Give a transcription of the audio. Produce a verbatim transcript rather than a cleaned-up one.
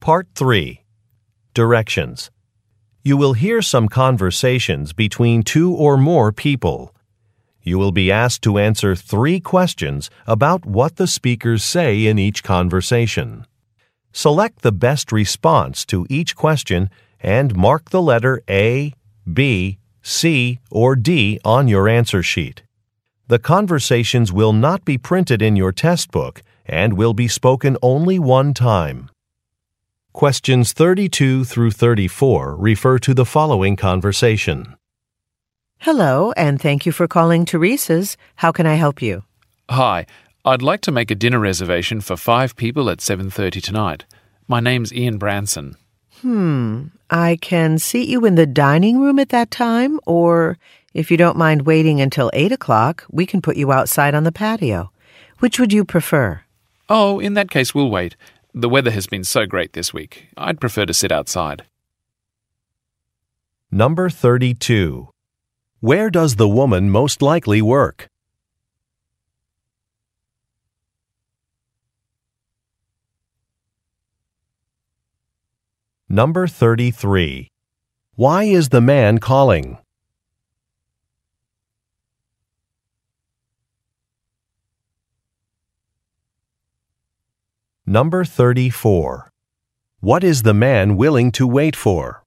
Part three. Directions. You will hear some conversations between two or more people. You will be asked to answer three questions about what the speakers say in each conversation. Select the best response to each question and mark the letter A, B, C, or D on your answer sheet. The conversations will not be printed in your test book and will be spoken only one time. Questions thirty-two through thirty-four refer to the following conversation. Hello, and thank you for calling Teresa's. How can I help you? Hi, I'd like to make a dinner reservation for five people at seven thirty tonight. My name's Ian Branson. Hmm, I can seat you in the dining room at that time, or if you don't mind waiting until eight o'clock, we can put you outside on the patio. Which would you prefer? Oh, in that case, we'll wait. The weather has been so great this week. I'd prefer to sit outside. Number thirty-two. Where does the woman most likely work? Number thirty-three. Why is the man calling? Number thirty-four. What is the man willing to wait for?